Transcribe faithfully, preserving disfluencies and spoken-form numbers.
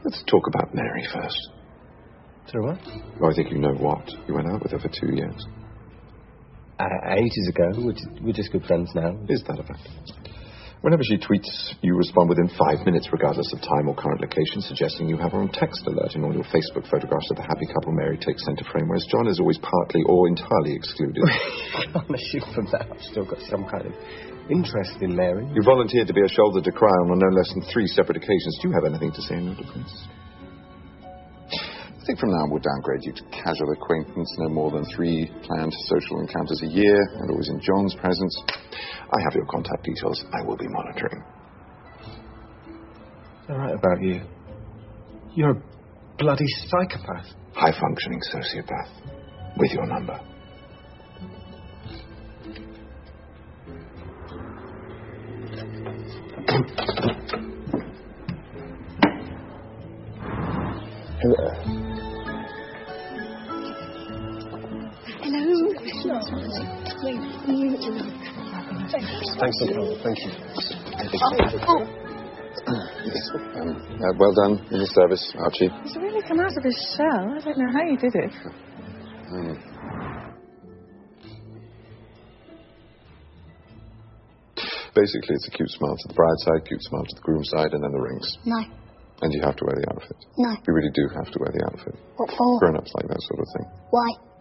Let's talk about Mary first. Sorry, what? Oh, I think you know what. You went out with her for two years. Uh, ages ago. We're just, we're just good friends now. Is that a fact? Whenever she tweets, you respond within five minutes, regardless of time or current location, suggesting you have her on text alert, and all your Facebook photographs of the happy couple Mary takes centre frame, whereas John is always partly or entirely excluded. I can't assume from that I've still got some kind of interest in Mary. You volunteered to be a shoulder to cry on on no less than three separate occasions. Do you have anything to say in your defence? I think from now on we'll downgrade you to casual acquaintance, no more than three planned social encounters a year, and always in John's presence. I have your contact details. I will be monitoring. All right about you. You're a bloody psychopath. High-functioning sociopath. With your number. Hello. Thanks for coming. Thank you. Oh. Yes. Um, uh, well done in the service, Archie. He's really come out of his shell. I don't know how you did it. Mm. Basically, it's a cute smile to the bride side, cute smile to the groom side, and then the rings. No. And you have to wear the outfit. No. You really do have to wear the outfit. What for? Grown-ups like that sort of thing. Why?